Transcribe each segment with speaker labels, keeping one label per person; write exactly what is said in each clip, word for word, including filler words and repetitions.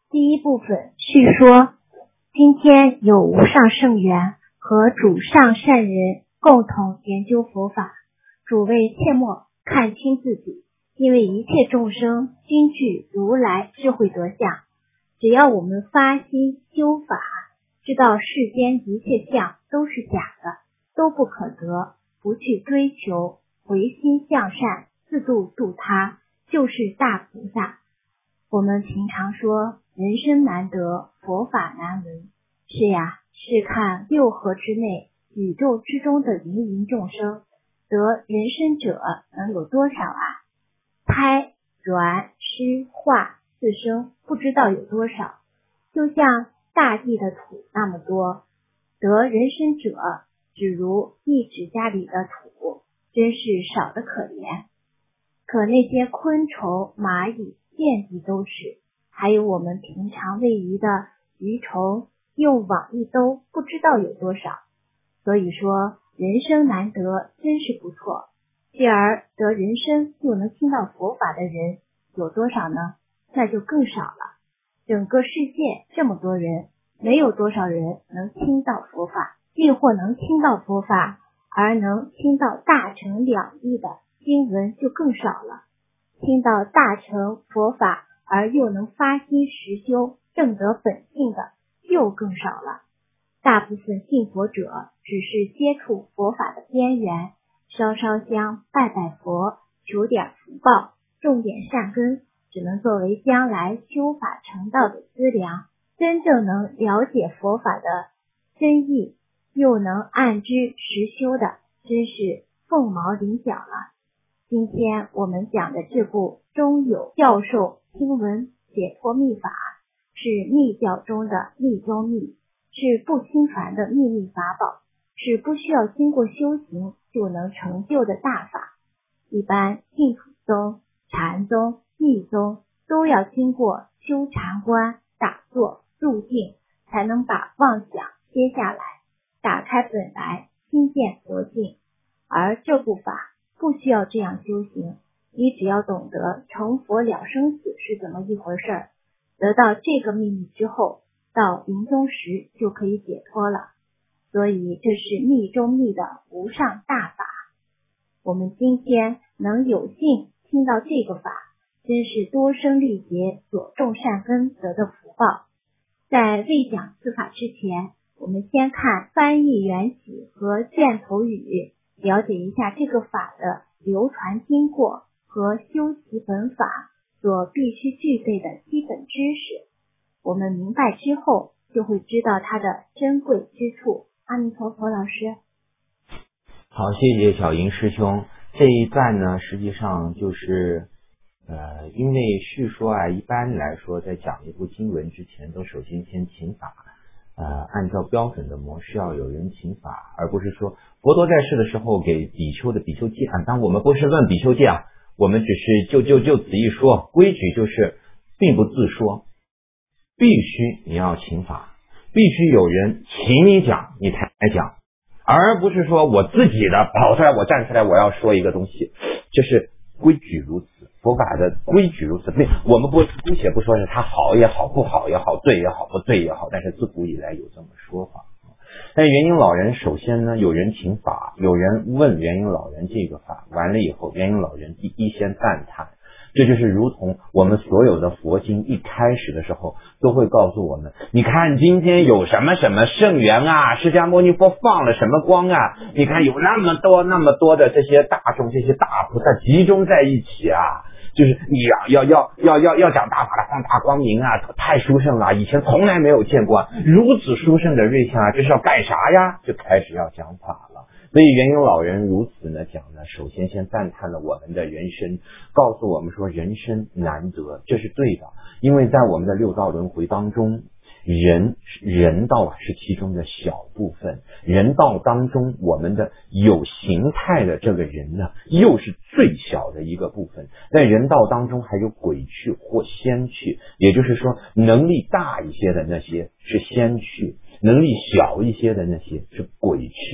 Speaker 1: 第一部分叙说，今天有无上圣缘和主上善人共同研究佛法，诸位切莫看轻自己，因为一切众生均具如来智慧德相，只要我们发心修法，知道世间一切相都是假的，都不可得，不去追求，回心向善，自度度他，就是大菩萨。我们平常说人生难得，佛法难闻，是呀，试看六合之内，宇宙之中的芸芸众生，得人生者能有多少啊？胎、卵、湿、化、四生，不知道有多少。就像大地的土那么多，得人生者只如一指甲里的土，真是少得可怜。可那些昆虫、蚂蚁遍地都是，还有我们平常喂鱼的鱼虫，用网一兜，不知道有多少。所以说人生难得，真是不错。继而得人生又能听到佛法的人有多少呢？那就更少了。整个世界这么多人，没有多少人能听到佛法，亦或能听到佛法而能听到大乘两义的经文就更少了。听到大乘佛法而又能发心实修，证得本性的又更少了。大部分信佛者只是接触佛法的边缘，烧烧香，拜拜佛，求点福报，种点善根，只能作为将来修法成道的资粮。真正能了解佛法的真意，又能按之实修的，真是凤毛麟角了。今天我们讲的这部中有教授听闻解脱密法，是密教中的密中密，是不轻传的秘密法宝，是不需要经过修行就能成就的大法。一般净土宗、禅宗、密宗都要经过修禅观、打坐、入定，才能把妄想歇下来，打开本来，心见佛境。而这部法不需要这样修行，你只要懂得成佛了生死是怎么一回事儿，得到这个秘密之后，到临终时就可以解脱了。所以这是密中密的无上大法。我们今天能有幸听到这个法，真是多生历劫所种善根得的福报。在未讲此法之前，我们先看翻译缘起和箭头语，了解一下这个法的流传经过和修习本法所必须具备的基本知识。我们明白之后，就会知道它的珍贵之处。阿弥陀佛，老师。
Speaker 2: 好，谢谢小莹师兄。这一段呢，实际上就是呃，因为叙说啊，一般来说在讲一部经文之前，都首先先请法，呃，按照标准的模式要有人请法，而不是说佛陀在世的时候给比丘的比丘戒啊，当然我们不是论比丘戒啊，我们只是就就就此一说，规矩就是并不自说，必须你要请法，必须有人请你讲，你才讲，而不是说我自己的跑出来，我站出来，我要说一个东西，这是规矩如此，佛法的规矩如此。我们不姑且不说是它好也好，不好也好，对也好，不对也好，但是自古以来有这么说法。但元婴老人首先呢，有人请法，有人问元婴老人这个法，完了以后，元婴老人第一先赞叹。这就是如同我们所有的佛经一开始的时候都会告诉我们，你看今天有什么什么圣缘啊，释迦牟尼佛放了什么光啊，你看有那么多那么多的这些大众，这些大菩萨集中在一起啊，就是你要要要要要讲大法的放大光明啊，太殊胜了，以前从来没有见过如此殊胜的瑞相啊，这是要干啥呀？就开始要讲法了。所以元婴老人如此呢讲呢，首先先赞叹了我们的人生，告诉我们说人生难得，这是对的。因为在我们的六道轮回当中，人人道啊是其中的小部分，人道当中我们的有形态的这个人呢，又是最小的一个部分。在人道当中还有鬼趣或仙趣，也就是说能力大一些的那些是仙趣，能力小一些的那些是鬼趣。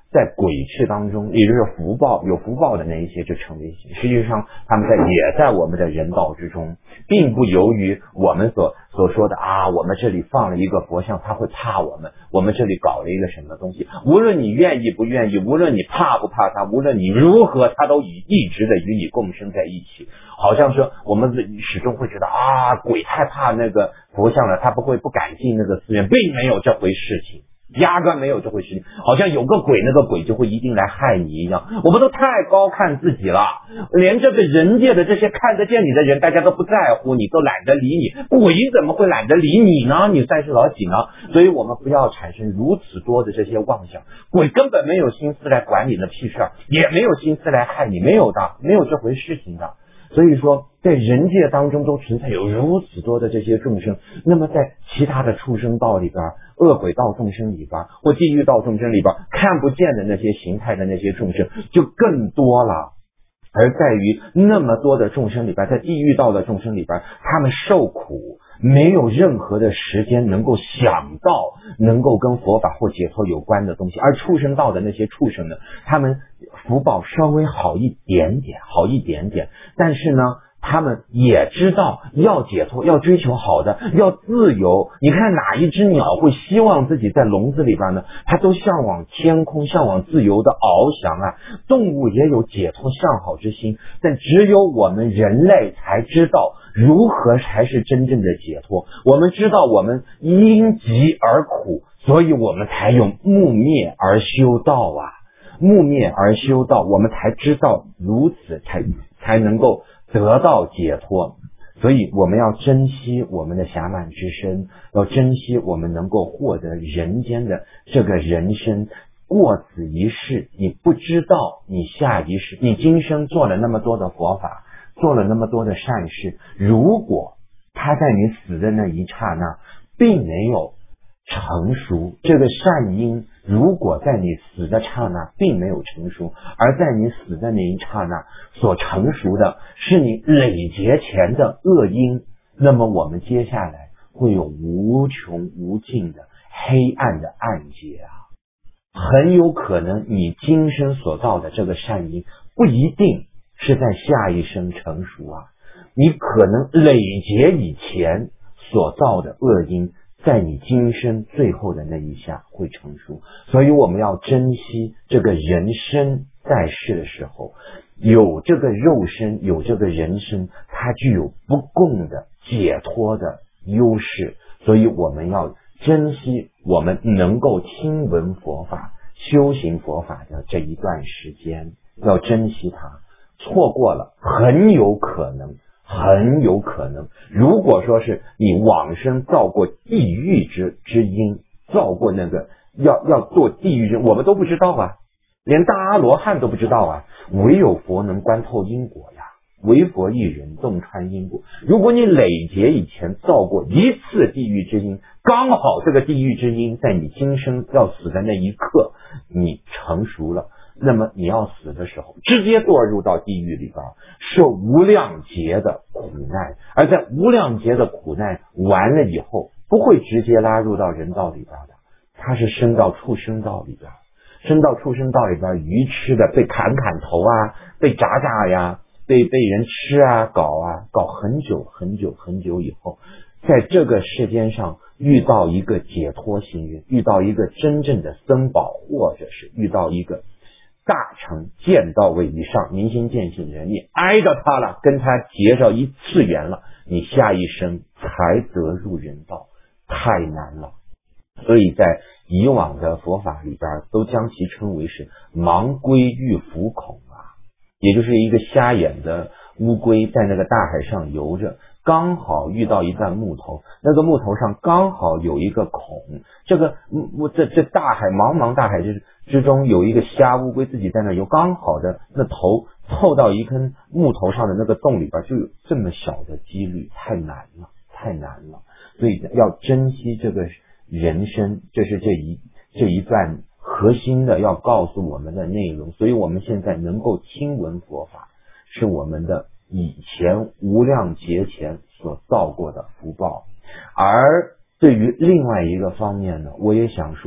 Speaker 2: 在鬼赤当中，也就是福报有福报的那一些就成为邪，实际上他们在也在我们的人道之中，并不由于我们所所说的啊，我们这里放了一个佛像他会怕我们，我们这里搞了一个什么东西，无论你愿意不愿意，无论你怕不怕他，无论你如何，他都一一直的与你共生在一起。好像说我们始终会觉得啊，鬼太怕那个佛像了，他不会不敢进那个寺院，并没有这回事情，压根没有这回事情，好像有个鬼，那个鬼就会一定来害你一样。我们都太高看自己了，连这个人界的这些看得见你的人，大家都不在乎你，都懒得理你，鬼怎么会懒得理你呢？你算是老几呢？所以我们不要产生如此多的这些妄想，鬼根本没有心思来管你的屁事儿，也没有心思来害你，没有的，没有这回事情的。所以说在人界当中都存在有如此多的这些众生，那么在其他的畜生道里边，恶鬼道众生里边，或地狱道众生里边，看不见的那些形态的那些众生就更多了。而在于那么多的众生里边，在地狱道的众生里边，他们受苦没有任何的时间能够想到能够跟佛法或解脱有关的东西，而畜生道的那些畜生呢，他们福报稍微好一点点，好一点点，但是呢他们也知道要解脱，要追求好的，要自由。你看哪一只鸟会希望自己在笼子里边呢？它都向往天空，向往自由的翱翔啊。动物也有解脱向好之心，但只有我们人类才知道如何才是真正的解脱。我们知道我们因急而苦，所以我们才用木灭而修道啊，木灭而修道，我们才知道如此才才能够得到解脱。所以我们要珍惜我们的暇满之身，要珍惜我们能够获得人间的这个人生。过此一世，你不知道你下一世，你今生做了那么多的佛法，做了那么多的善事，如果他在你死的那一刹那并没有成熟，这个善因如果在你死的刹那并没有成熟，而在你死的那一刹那所成熟的是你累劫前的恶因，那么我们接下来会有无穷无尽的黑暗的暗劫啊！很有可能你今生所造的这个善因不一定是在下一生成熟啊，你可能累劫以前所造的恶因在你今生最后的那一下会成熟。所以我们要珍惜这个人生在世的时候，有这个肉身，有这个人生，它具有不共的解脱的优势。所以我们要珍惜我们能够听闻佛法修行佛法的这一段时间，要珍惜它，错过了很有可能很有可能如果说是你往生造过地狱之之因，造过那个要要做地狱人，我们都不知道啊，连大阿罗汉都不知道啊，唯有佛能观透因果呀，唯佛一人洞穿因果。如果你累劫以前造过一次地狱之因，刚好这个地狱之因在你今生要死的那一刻你成熟了，那么你要死的时候直接堕入到地狱里边，受无量劫的苦难，而在无量劫的苦难完了以后不会直接拉入到人道里边的，它是升到畜生道里边，升到畜生道里边，愚痴的被砍砍头啊，被铡铡呀，被被人吃啊搞啊搞很久很久很久以后，在这个世间上遇到一个解脱行人，遇到一个真正的僧宝，或者是遇到一个大乘见到位以上明心见性人，你挨着他了，跟他结着一次缘了，你下一生才得入人道，太难了。所以在以往的佛法里边都将其称为是盲龟遇浮孔啊，也就是一个瞎眼的乌龟在那个大海上游着，刚好遇到一段木头，那个木头上刚好有一个孔，这个这这大海茫茫大海之之中有一个瞎乌龟自己在那游，刚好的那头凑到一根木头上的那个洞里边，就有这么小的几率，太难了太难了。所以要珍惜这个人生，这是这一这一段核心的要告诉我们的内容。所以我们现在能够听闻佛法，是我们的以前无量劫前所造过的福报。而对于另外一个方面呢，我也想说，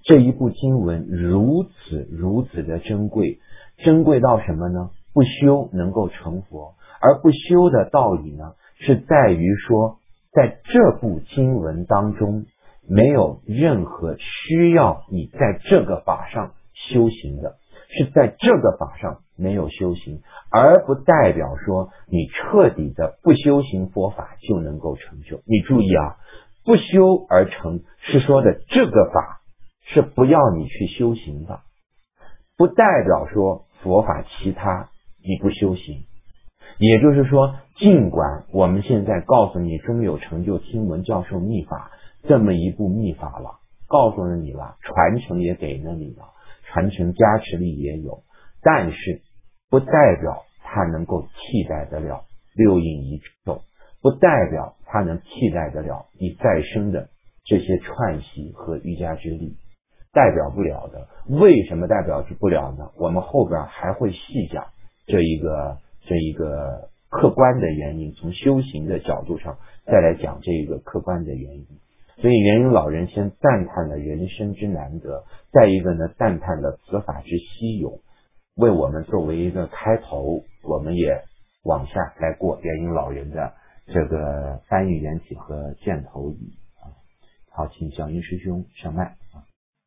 Speaker 2: 这一部经文如此如此的珍贵，珍贵到什么呢？不修能够成佛，而不修的道理呢，是在于说，在这部经文当中，没有任何需要你在这个法上修行的，是在这个法上没有修行，而不代表说你彻底的不修行佛法就能够成就。你注意啊，不修而成是说的这个法是不要你去修行的，不代表说佛法其他你不修行。也就是说，尽管我们现在告诉你中有成就听闻教授秘法这么一部秘法了，告诉了你了，传承也给了你了，传承加持力也有，但是不代表它能够替代得了六应一咒，不代表它能替代得了你再生的这些串习和瑜伽之力，代表不了的。为什么代表不了呢？我们后边还会细讲这一个这一个客观的原因，从修行的角度上再来讲这一个客观的原因。所以元婴老人先赞叹了人生之难得，再一个呢赞叹了此法之稀有，为我们作为一个开头，我们也往下来过元婴老人的这个翻译缘起和箭头语啊。好，请小英师兄上麦啊。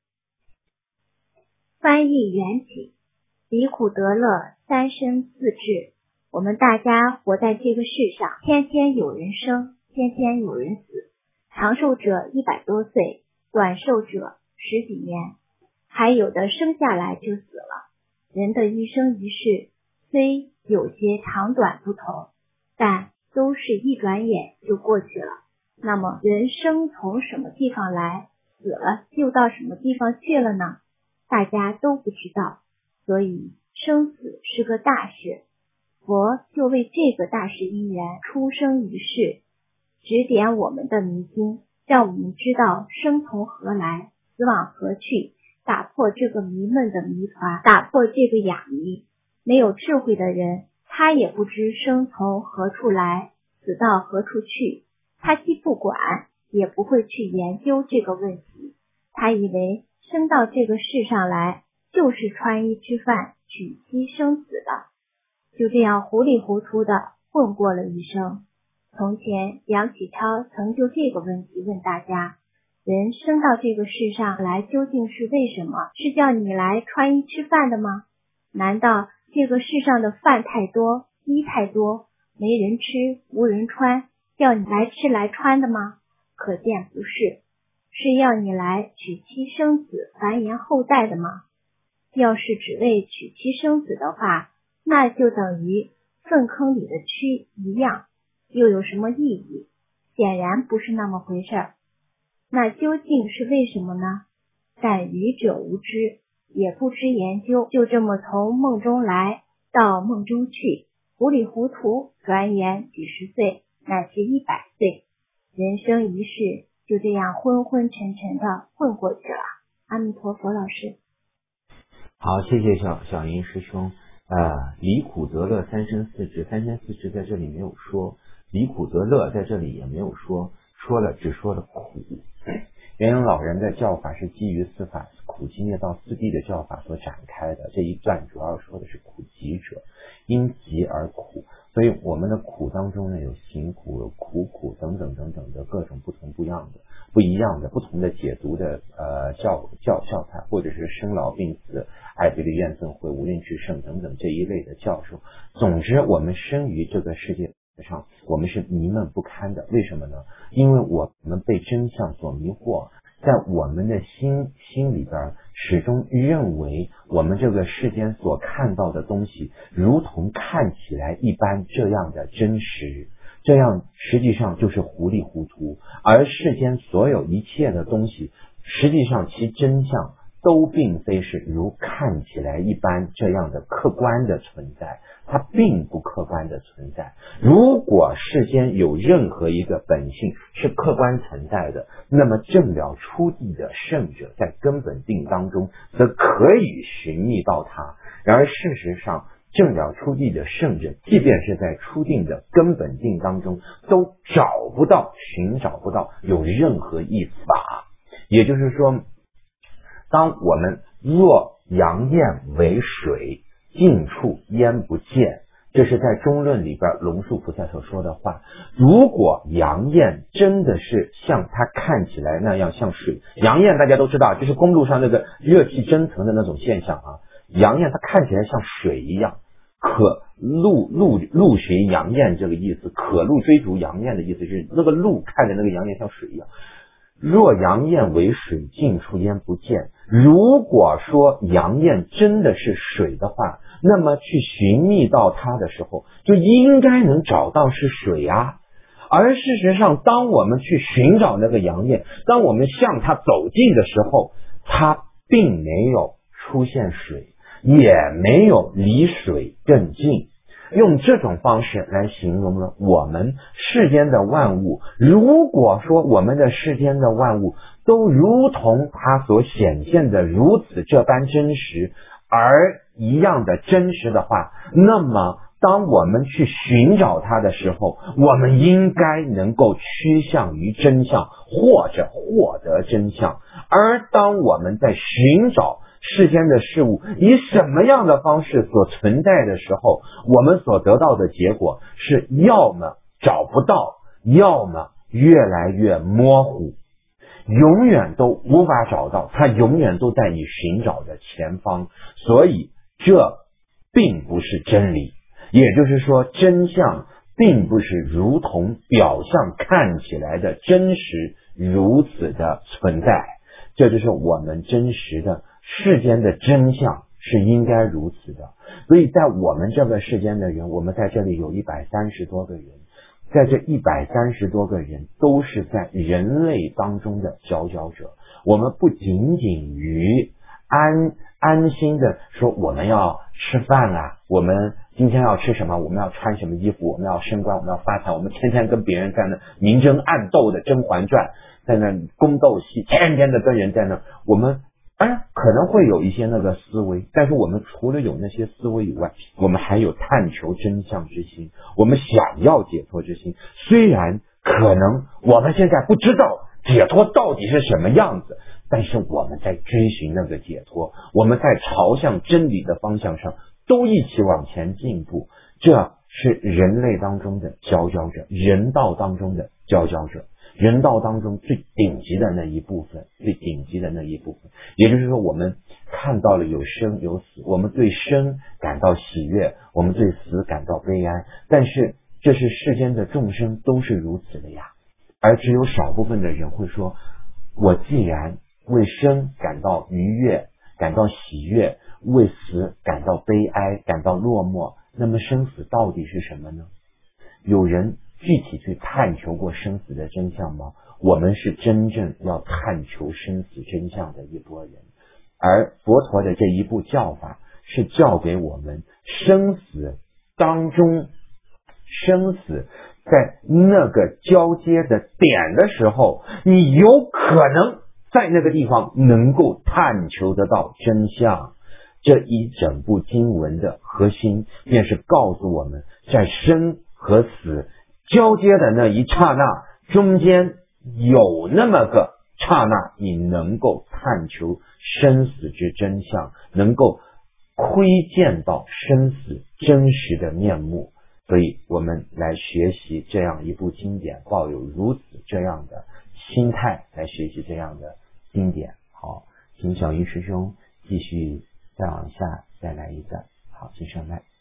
Speaker 1: 翻译缘起，离苦得乐，三生四智。我们大家活在这个世上，天天有人生，天天有人死。长寿者一百多岁，短寿者十几年，还有的生下来就死了。人的一生一世虽有些长短不同，但都是一转眼就过去了。那么人生从什么地方来，死了又到什么地方去了呢？大家都不知道，所以生死是个大事。佛就为这个大事因缘出生于世，指点我们的迷津，让我们知道生从何来，死往何去，打破这个迷闷的谜团，打破这个哑谜。没有智慧的人，他也不知生从何处来，死到何处去，他既不管，也不会去研究这个问题。他以为生到这个世上来，就是穿衣吃饭、娶妻生子的，就这样糊里糊涂的混过了一生。从前梁启超曾就这个问题问大家，人生到这个世上来究竟是为什么？是叫你来穿衣吃饭的吗？难道这个世上的饭太多，衣太多，没人吃，无人穿，叫你来吃来穿的吗？可见不是，是要你来娶妻生子，繁衍后代的吗？要是只为娶妻生子的话，那就等于粪坑里的蛆一样，又有什么意义？显然不是那么回事儿。那究竟是为什么呢？但愚者无知，也不知研究，就这么从梦中来到梦中去，糊里糊涂，转眼几十岁，乃至一百岁，人生一世就这样昏昏沉沉的混过去了。阿弥陀佛，老师。
Speaker 2: 好，谢谢小小英师兄。呃，离苦得乐三生四智，三生四智在这里没有说，离苦得乐在这里也没有说，说了只说了苦。元婴老人的教法是基于四法苦集灭道四谛的教法所展开的，这一段主要说的是苦集者，因集而苦。所以我们的苦当中呢，有行苦、有苦苦等等等等的各种不同不一样的、不一样的、不同的解读的呃教教教派，或者是生老病死、爱别离怨憎会、无吝至圣等等这一类的教授。总之，我们生于这个世界上，我们是迷闷不堪的。为什么呢？因为我们被真相所迷惑，在我们的心心里边始终认为我们这个世间所看到的东西如同看起来一般这样的真实，这样实际上就是糊里糊涂。而世间所有一切的东西，实际上其真相都并非是如看起来一般这样的客观的存在，它并不客观的存在。如果世间有任何一个本性是客观存在的，那么证了初地的圣者在根本定当中则可以寻觅到它。然而事实上，证了初地的圣者即便是在初定的根本定当中都找不到寻找不到有任何一法。也就是说， 当我们若阳焰为水，近处焉不见，这是在中论里边龙树菩萨所说的话。如果阳焰真的是像它看起来那样像水，阳焰大家都知道，就是公路上那个热气蒸腾的那种现象啊。阳焰它看起来像水一样，可路路路寻阳焰这个意思，可路追逐阳焰的意思是那个路看着那个阳焰像水一样。若阳焰为水，近处焉不见。如果说阳焰真的是水的话，那么去寻觅到它的时候，就应该能找到是水啊。而事实上，当我们去寻找那个阳焰，当我们向它走近的时候，它并没有出现水，也没有离水更近。用这种方式来形容了我们世间的万物。如果说我们的世间的万物都如同它所显现的如此这般真实，而一样的真实的话，那么当我们去寻找它的时候，我们应该能够趋向于真相，或者获得真相。而当我们在寻找世间的事物以什么样的方式所存在的时候，我们所得到的结果是要么找不到，要么越来越模糊，永远都无法找到，它永远都在你寻找的前方。所以这并不是真理，也就是说真相并不是如同表象看起来的真实如此的存在。这就是我们真实的世间的真相是应该如此的。所以在我们这个世间的人，我们在这里有一百三十多个人，在这一百三十多个人都是在人类当中的佼佼者。我们不仅仅于安安心的说我们要吃饭啊，我们今天要吃什么，我们要穿什么衣服，我们要升官，我们要发财，我们天天跟别人在那明争暗斗的甄嬛传，在那宫斗戏，天天的跟人在那，我们当然可能会有一些那个思维，但是我们除了有那些思维以外，我们还有探求真相之心，我们想要解脱之心。虽然可能我们现在不知道解脱到底是什么样子，但是我们在追寻那个解脱，我们在朝向真理的方向上都一起往前进步。这是人类当中的佼佼者，人道当中的佼佼者，人道当中最顶级的那一部分，最顶级的那一部分。也就是说，我们看到了有生有死，我们对生感到喜悦，我们对死感到悲哀，但是这是世间的众生都是如此的呀。而只有少部分的人会说，我既然为生感到愉悦，感到喜悦，为死感到悲哀，感到落寞，那么生死到底是什么呢？有人具体去探求过生死的真相吗？我们是真正要探求生死真相的一波人。而佛陀的这一部教法是教给我们生死当中，生死在那个交接的点的时候，你有可能在那个地方能够探求得到真相。这一整部经文的核心便是告诉我们，在生和死交接的那一刹那，中间有那么个刹那，你能够探求生死之真相，能够窥见到生死真实的面目。所以我们来学习这样一部经典，抱有如此这样的心态来学习这样的经典。好，请小云师兄继续再往下再来一段。好，请上麦。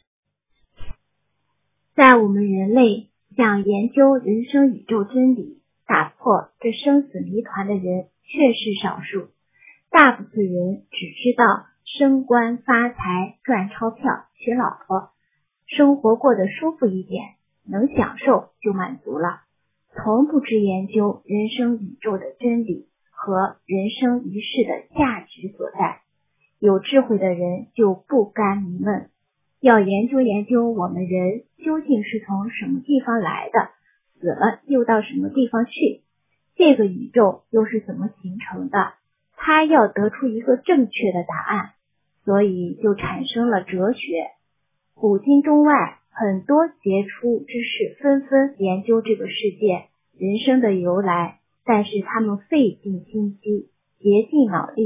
Speaker 1: 在我们人类想研究人生宇宙真理，打破这生死谜团的人确是少数。大部分人只知道升官发财、赚钞票、娶老婆，生活过得舒服一点，能享受就满足了，从不知研究人生宇宙的真理和人生一世的价值所在。有智慧的人就不甘迷闷，要研究研究我们人究竟是从什么地方来的，死了又到什么地方去，这个宇宙又是怎么形成的，他要得出一个正确的答案，所以就产生了哲学。古今中外很多杰出之士纷纷研究这个世界人生的由来，但是他们费尽心机，竭尽脑力，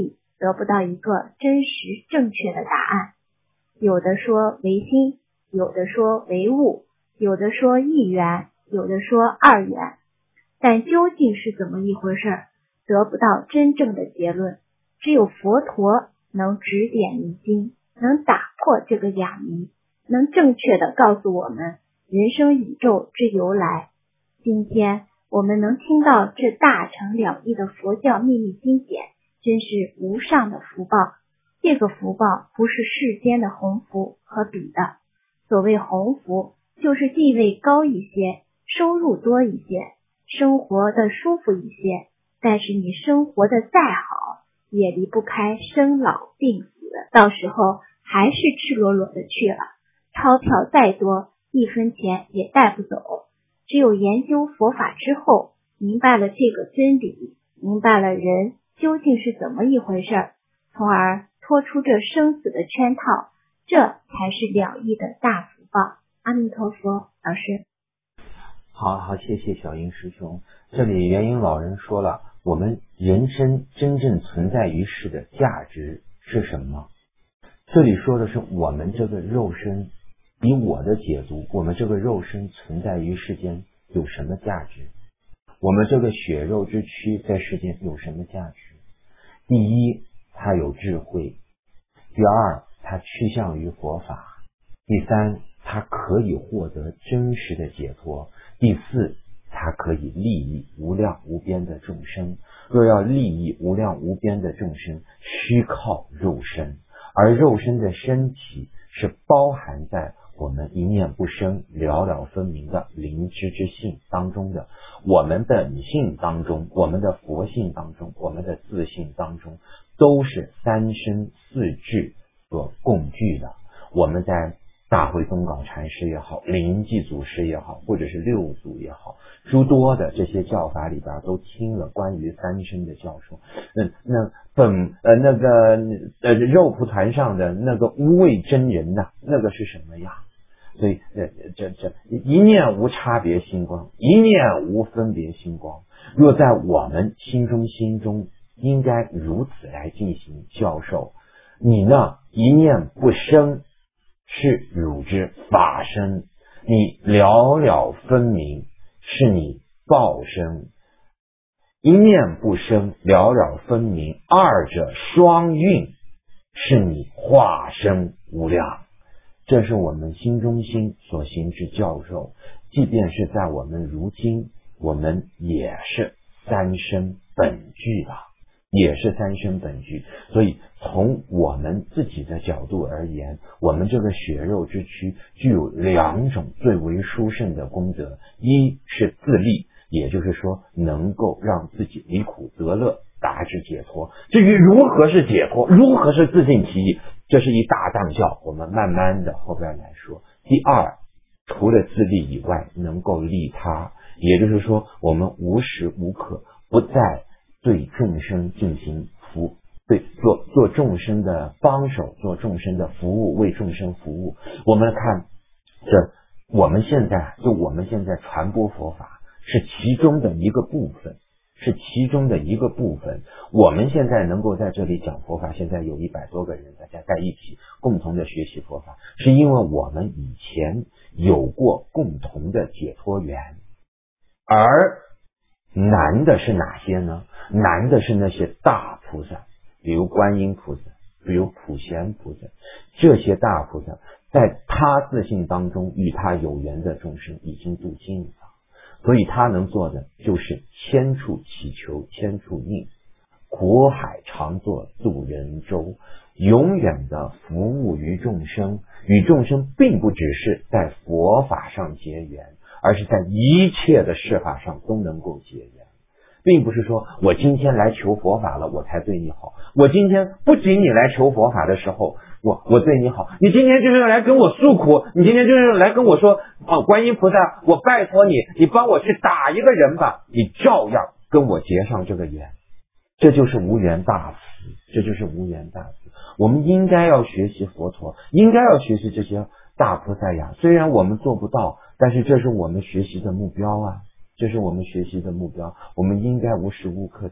Speaker 1: 得不到一个真实正确的答案。有的说唯心，有的说唯物，有的说一元，有的说二元，但究竟是怎么一回事，得不到真正的结论。只有佛陀能指点迷津，能打破这个哑谜，能正确的告诉我们人生宇宙之由来。今天我们能听到这大乘了义的佛教秘密经典，真是无上的福报。这个福报不是世间的鸿福可比的。所谓鸿福，就是地位高一些，收入多一些，生活的舒服一些，但是你生活的再好，也离不开生老病死，到时候还是赤裸裸的去了，钞票再多，一分钱也带不走。只有研究佛法之后，明白了这个真理，明白了人究竟是怎么一回事，从而脱出这生死的圈套，这才是了义的大福报。阿弥陀佛。老师，
Speaker 2: 好好，谢谢小英师兄。这里元英老人说了，我们人生真正存在于世的价值是什么？这里说的是我们这个肉身，以我的解读，我们这个肉身存在于世间有什么价值？我们这个血肉之躯在世间有什么价值？第一，它有智慧；第二，它趋向于佛法；第三，它可以获得真实的解脱；第四，它可以利益无量无边的众生。若要利益无量无边的众生，需靠肉身，而肉身的身体是包含在我们一念不生、了了分明的灵知之性当中的。我们的本性当中，我们的佛性当中，我们的自性当中，都是三身四智所共具的。我们在大慧宗稿禅师也好，灵济祖师也好，或者是六祖也好，诸多的这些教法里边都听了关于三身的教授。那那本呃那个呃肉蒲团上的那个无畏真人呐、啊，那个是什么呀？所以呃这这一念无差别心光，一念无分别心光。若在我们心中心中应该如此来进行教授，你呢一念不生，是汝之法身，你了了分明，是你报身。一念不生，了了分明，二者双运，是你化身无量。这是我们心中心所行之教授，即便是在我们如今，我们也是三身本具的，也是三身本具。所以从我们自己的角度而言，我们这个血肉之躯具有两种最为殊胜的功德，一是自利，也就是说能够让自己离苦得乐，达至解脱。至于如何是解脱，如何是自尽其意，这是一大藏教，我们慢慢的后边来说。第二，除了自利以外，能够利他，也就是说我们无时无刻不在对众生进行服对做做众生的帮手，做众生的服务，为众生服务。我们看这我们现在就我们现在传播佛法是其中的一个部分，是其中的一个部分。我们现在能够在这里讲佛法，现在有一百多个人大家在一起共同的学习佛法，是因为我们以前有过共同的解脱缘。而难的是哪些呢？难的是那些大菩萨，比如观音菩萨，比如普贤菩萨，这些大菩萨在他自性当中与他有缘的众生已经度尽了，所以他能做的就是千处祈求千处应，苦海常作渡人舟，永远的服务于众生。与众生并不只是在佛法上结缘，而是在一切的事法上都能够结缘。并不是说我今天来求佛法了我才对你好，我今天不仅你来求佛法的时候我我对你好，你今天就是来跟我诉苦，你今天就是来跟我说哦，观音菩萨我拜托你，你帮我去打一个人吧，你照样跟我结上这个缘。这就是无缘大慈，这就是无缘大慈。我们应该要学习佛陀，应该要学习这些大菩萨呀。虽然我们做不到，但是这是我们学习的目标啊，这是我们学习的目标。我们应该无时无刻的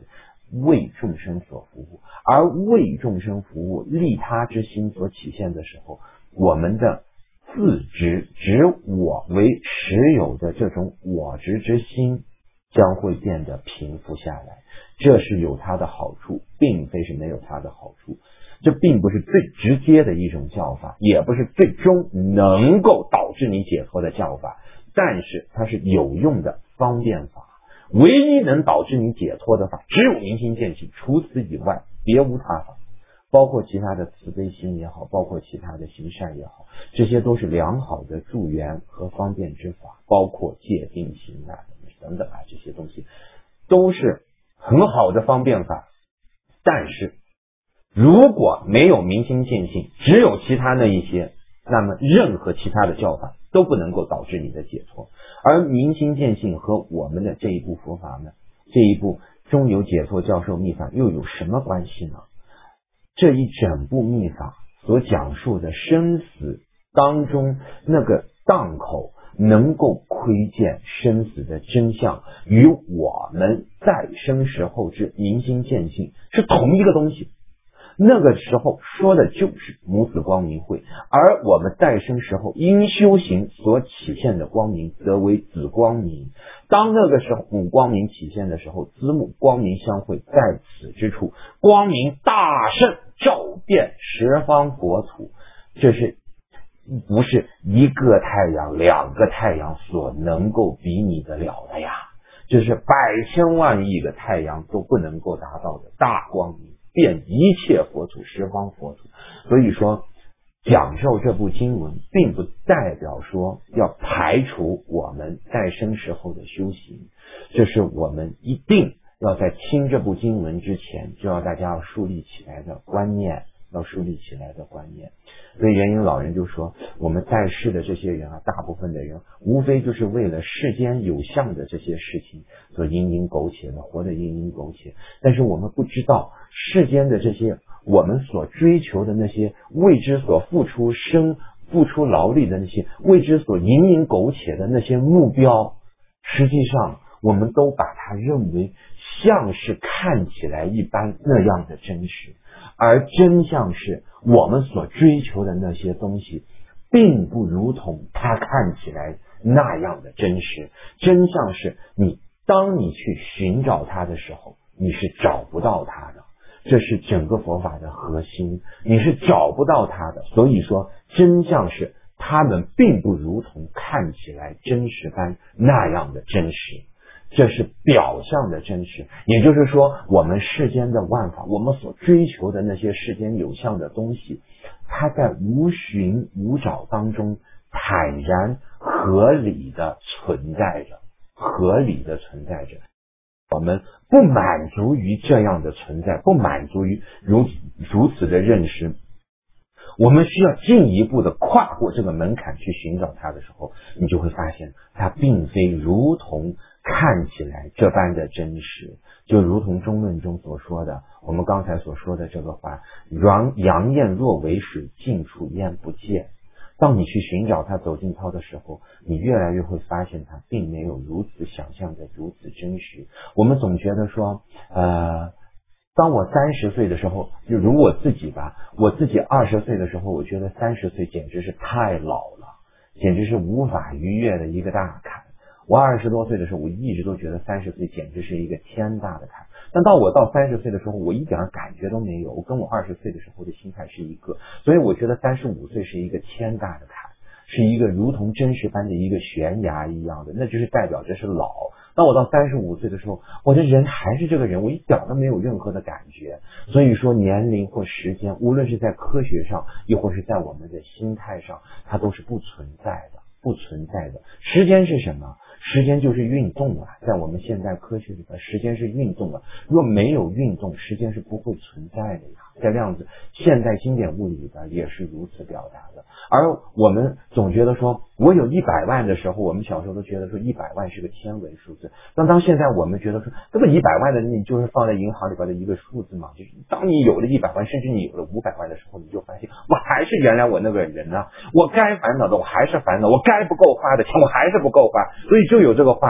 Speaker 2: 为众生所服务，而为众生服务利他之心所体现的时候，我们的自执执我为实有的这种我执之心将会变得平复下来，这是有它的好处，并非是没有它的好处。这并不是最直接的一种教法，也不是最终能够导致你解脱的教法，但是它是有用的方便法。唯一能导致你解脱的法只有明心见性，除此以外别无他法。包括其他的慈悲心也好，包括其他的行善也好，这些都是良好的助缘和方便之法，包括戒定行啊等等啊，这些东西都是很好的方便法。但是如果没有明心见性，只有其他那一些，那么任何其他的教法都不能够导致你的解脱。而明心见性和我们的这一部佛法呢，这一部中有解脱教授秘法又有什么关系呢？这一整部秘法所讲述的生死当中那个档口，能够窥见生死的真相，与我们在生时候之明心见性是同一个东西。那个时候说的就是母子光明会，而我们在生时候因修行所体现的光明则为子光明。当那个时候母光明体现的时候，子母光明相会，在此之处光明大盛，照遍十方国土。这是不是一个太阳两个太阳所能够比拟得了的呀？这是百千万亿个太阳都不能够达到的大光明，遍一切佛土十方佛土。所以说讲授这部经文并不代表说要排除我们在生时候的修行，这是我们一定要在听这部经文之前就要大家要树立起来的观念，要树立起来的观念。所以元婴老人就说，我们在世的这些人啊，大部分的人无非就是为了世间有相的这些事情所蝇营苟且的，活得蝇营苟且。但是我们不知道世间的这些我们所追求的那些，为之所付出生付出劳力的那些，为之所蝇营苟且的那些目标，实际上我们都把它认为像是看起来一般那样的真实，而真相是我们所追求的那些东西并不如同它看起来那样的真实。真相是你当你去寻找它的时候，你是找不到它的，这是整个佛法的核心，你是找不到它的。所以说真相是它们并不如同看起来真实般那样的真实，这是表象的真实。也就是说我们世间的万法，我们所追求的那些世间有相的东西，它在无寻无找当中坦然合理的存在着，合理的存在着。我们不满足于这样的存在，不满足于如如此的认识，我们需要进一步的跨过这个门槛去寻找它的时候，你就会发现它并非如同看起来这般的真实。就如同中论中所说的，我们刚才所说的这个话，扬扬焰若为水，尽处焉不见。当你去寻找它走近它的时候，你越来越会发现它并没有如此想象的如此真实。我们总觉得说呃当我三十岁的时候，就如我自己吧，我自己二十岁的时候，我觉得三十岁简直是太老了，简直是无法逾越的一个大坎。我二十多岁的时候，我一直都觉得三十岁简直是一个天大的坎。但到我到三十岁的时候，我一点感觉都没有，我跟我二十岁的时候的心态是一个。所以我觉得三十五岁是一个天大的坎，是一个如同真实般的一个悬崖一样的，那就是代表着是老。当我到三十五岁的时候，我的人还是这个人，我一点都没有任何的感觉。所以说年龄或时间，无论是在科学上亦或是在我们的心态上，它都是不存在的，不存在的。时间是什么？时间就是运动啊，在我们现代科学里边，时间是运动啊。若没有运动，时间是不会存在的呀。在量子现代经典物理里边也是如此表达的。而我们总觉得说，我有一百万的时候，我们小时候都觉得说一百万是个天文数字。但当现在我们觉得说，这个一百万的你就是放在银行里边的一个数字嘛，就是当你有了一百万，甚至你有了五百万的时候，你就发现我还是原来我那个人呢、啊，我该烦恼的我还是烦恼，我该不够花的钱我还是不够花。所以就有这个话呀，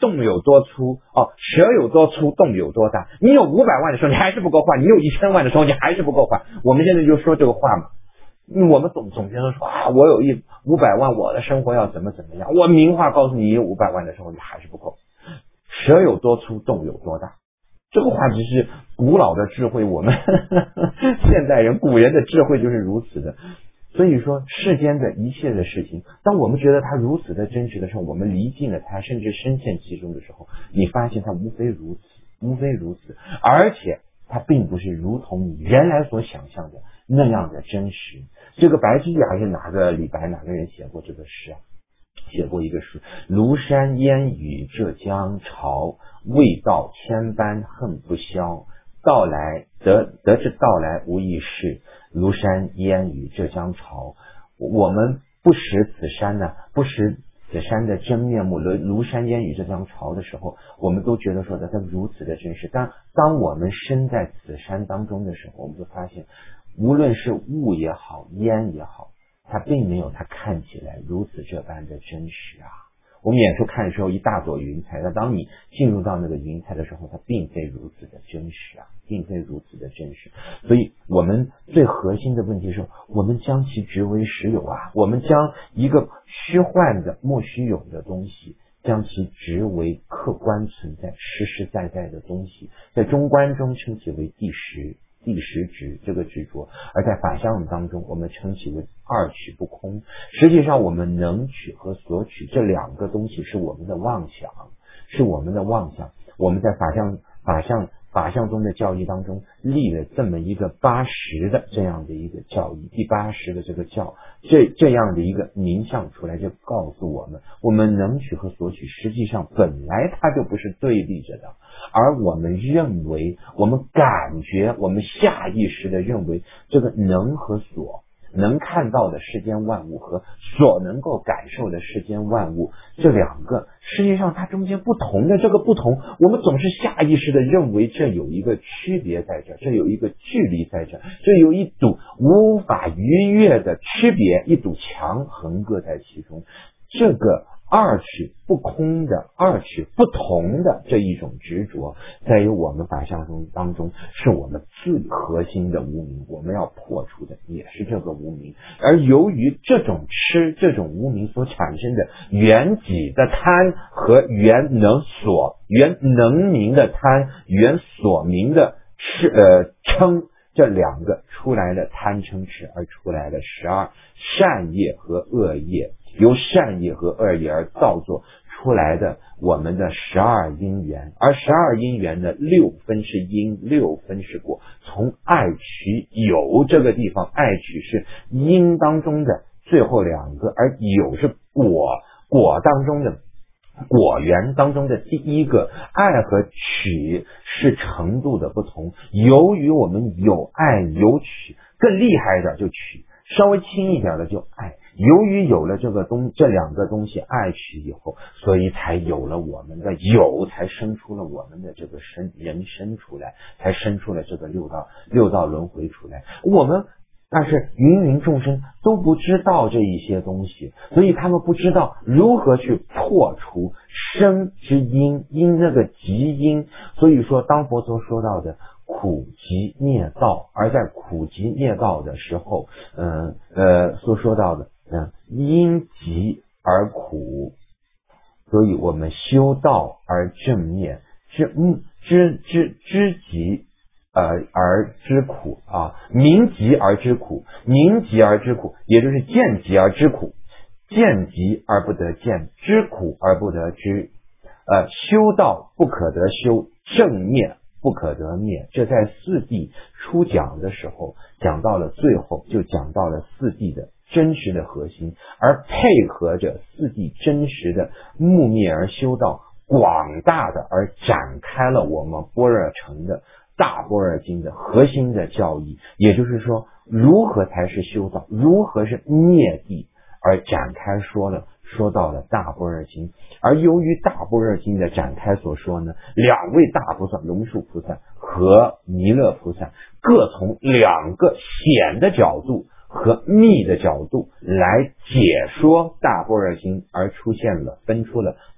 Speaker 3: 洞有多粗哦，蛇有多粗，洞有多大。你有五百万的时候你还是不够坏，你有一千万的时候你还是不够坏。我们现在就说这个话嘛，我们总总觉得说啊，我有一五百万，我的生活要怎么怎么样。我明话告诉你，有五百万的时候你还是不够。蛇有多粗，洞有多大。这个话题是古老的智慧，我们现代人古人的智慧就是如此的。所以说世间的一切的事情，当我们觉得它如此的真实的时候，我们离近了它，甚至深陷其中的时候，你发现它无非如此，无非如此，而且它并不是如同你原来所想象的那样的真实。这个白居易还是哪个李白哪个人写过这个诗啊？写过一个诗，庐山烟雨浙江潮，未到千般恨不消。到来得得知到来无易事，庐山烟雨浙江潮。我们不识此山呢，不识此山的真面目，庐庐山烟雨浙江潮的时候，我们都觉得说的它如此的真实。但当我们身在此山当中的时候，我们就发现，无论是雾也好，烟也好，它并没有它看起来如此这般的真实啊。我们远处看的时候一大朵云彩，那当你进入到那个云彩的时候，它并非如此的真实啊，并非如此的真实。所以我们最核心的问题是，我们将其执为实有啊，我们将一个虚幻的莫须有的东西，将其执为客观存在实实在在的东西，在中观中称其为第十第十执，这个执着，而在法相当中我们称其为二取不空。实际上我们能取和所取这两个东西是我们的妄想，是我们的妄想。我们在法相法相法相中的教义当中立了这么一个八十的这样的一个教义，第八十的这个教，这这样的一个名相出来，就告诉我们，我们能取和所取实际上本来它就不是对立着的，而我们认为，我们感觉，我们下意识的认为，这个能和所能看到的世间万物和所能够感受的世间万物，这两个实际上它中间不同的这个不同，我们总是下意识的认为这有一个区别在这，这有一个距离在这，这有一堵无法逾越的区别，一堵墙横亘在其中。这个二取不空的二取不同的这一种执着，在于我们法相中当中是我们最核心的无明，我们要破除的也是这个无明。而由于这种痴这种无明所产生的缘己的贪和缘能所缘能明的贪缘所明的痴呃嗔，这两个出来了贪嗔痴，而出来了十二善业和恶业，由善业和恶业而造作出来的我们的十二因缘，而十二因缘的六分是因，六分是果。从爱取有这个地方，爱取是因当中的最后两个，而有是果果当中的果缘当中的第一个。爱和取是程度的不同，由于我们有爱有取，更厉害的就取，稍微轻一点的就爱。由于有了这个东这两个东西爱取以后，所以才有了我们的有，才生出了我们的这个生人生出来，才生出了这个六道六道轮回出来。我们但是芸芸众生都不知道这一些东西，所以他们不知道如何去破除生之因，因那个极因。所以说当佛陀说到的苦集灭道，而在苦集灭道的时候，嗯呃所说到的嗯因集而苦，所以我们修道而正灭，知嗯知知知集呃而知苦啊，明集而知苦，明集而知苦，也就是见集而知苦，见集而不得见，知苦而不得知。呃，修道不可得修，正灭不可得灭。这在四谛初讲的时候讲到了，最后就讲到了四谛的真实的核心，而配合着四谛真实的木灭而修道，广大的而展开了我们般若乘的大般若经的核心的教义。也就是说，如何才是修道，如何是灭谛，而展开说了说到了大般若经。而由于大般若经的展开所说呢，两位大菩萨龙树菩萨和弥勒菩萨各从两个显的角度和密的角度来解说大般若经，而出现了分出了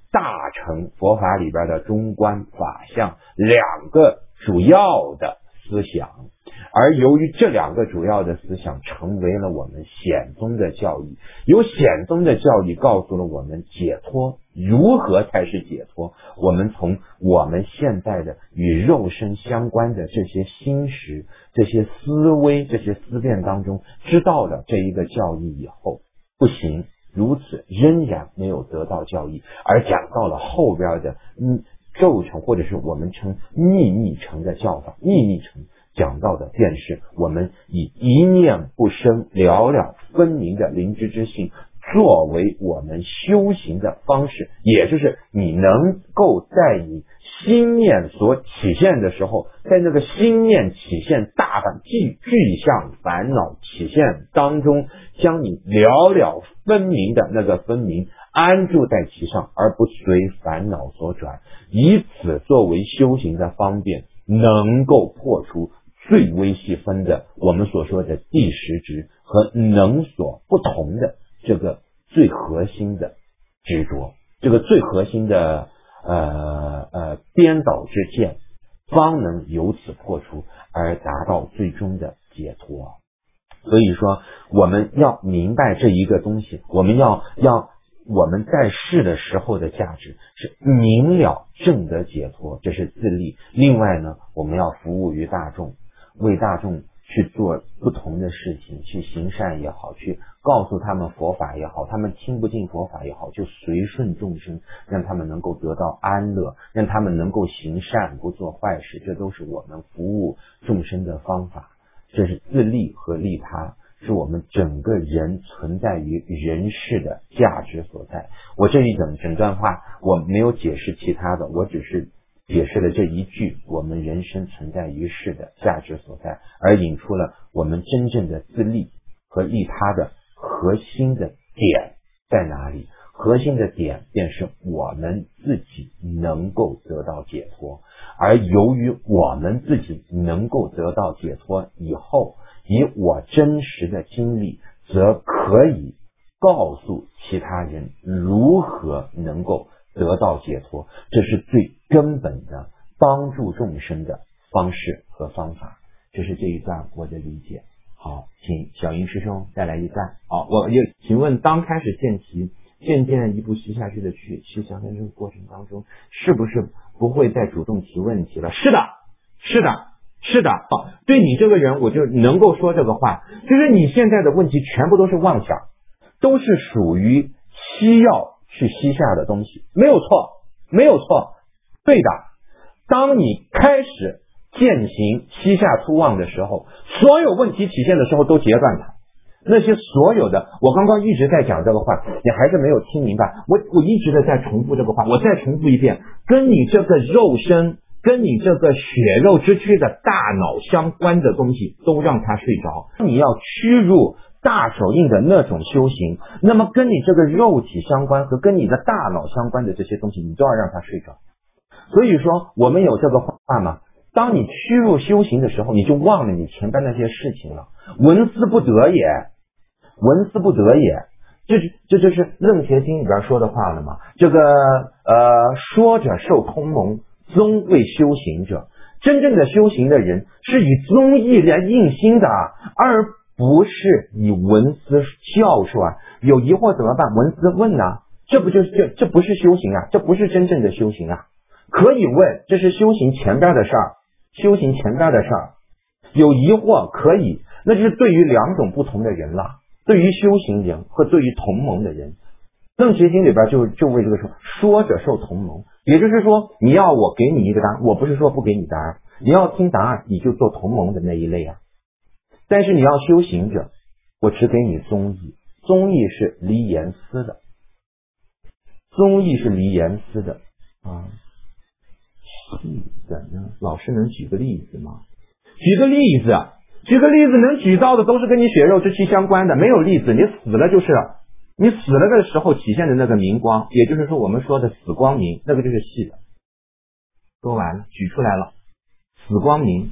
Speaker 3: 大乘佛法里边的中观法相两个主要的思想，而由于这两个主要的思想成为了我们显宗的教义，由显宗的教义告诉了我们解脱如何才是解脱，我们从我们现在的与肉身相关的这些心识、这些思维、这些思辨当中知道了这一个教义以后，不行，如此仍然没有得到教义，而讲到了后边的嗯咒成或者是我们称秘密成的教法，秘密成讲到的便是我们以一念不生了了分明的灵知之性作为我们修行的方式，也就是你能够在你心念所起现的时候，在那个心念起现大凡具具象烦恼起现当中，将你了了分明的那个分明安住在其上，而不随烦恼所转，以此作为修行的方便，能够破除最微细分的我们所说的第十执和能所不同的这个最核心的执着，这个最核心的呃呃颠倒之见，方能由此破除而达到最终的解脱。所以说我们要明白这一个东西，我们要要我们在世的时候的价值是明了正得解脱，这是自利。另外呢，我们要服务于大众，为大众去做不同的事情，去行善也好，去告诉他们佛法也好，他们听不进佛法也好，就随顺众生，让他们能够得到安乐，让他们能够行善不做坏事，这都是我们服务众生的方法。这是自利和利他，是我们整个人存在于人世的价值所在。我这一整整段话我没有解释其他的，我只是解释了这一句我们人生存在于世的价值所在，而引出了我们真正的自利和利他的核心的点在哪里。核心的点便是我们自己能够得到解脱，而由于我们自己能够得到解脱以后，以我真实的经历则可以告诉其他人如何能够得到解脱，这是最根本的帮助众生的方式和方法。这是这一段我的理解。好，请小英师兄再来一段。好，我也请问当开始见题渐渐一步吸下去的去去想在这个过程当中，是不是不会再主动提问题了？是的，是的，是的。好，对你这个人我就能够说这个话，就是你现在的问题全部都是妄想，都是属于需要去吸下的东西，没有错，没有错，对的。当你开始践行吸下粗妄的时候，所有问题体现的时候都截断它。那些所有的，我刚刚一直在讲这个话，你还是没有听明白。我我一直的在重复这个话，我再重复一遍，跟你这个肉身，跟你这个血肉之躯的大脑相关的东西，都让他睡着。你要屈入大手印的那种修行，那么跟你这个肉体相关和跟你的大脑相关的这些东西，你都要让他睡着。所以说，我们有这个话嘛，当你屈入修行的时候，你就忘了你前边那些事情了。闻思不得也。闻思不得也，这这就是《楞伽经》里边说的话了嘛。这个呃，说者受同盟，宗为修行者。真正的修行的人是以宗义来印心的，而不是以闻思教授啊。有疑惑怎么办？闻思问啊，这不就是这这不是修行啊？这不是真正的修行啊。可以问，这是修行前边的事儿，修行前边的事儿。有疑惑可以，那就是对于两种不同的人了。对于修行人和对于同盟的人，楞伽经里边就就为这个说，说者受同盟，也就是说，你要我给你一个答案，我不是说不给你答案，你要听答案，你就做同盟的那一类啊。但是你要修行者，我只给你宗义，宗义是离言思的，宗义是离言思的啊。细的呢，老师能举个例子吗？举个例子。举个例子，能举到的都是跟你血肉之躯相关的，没有例子，你死了就是了。你死了的时候体现的那个明光，也就是说我们说的死光明，那个就是细的。说完了，举出来了，死光明，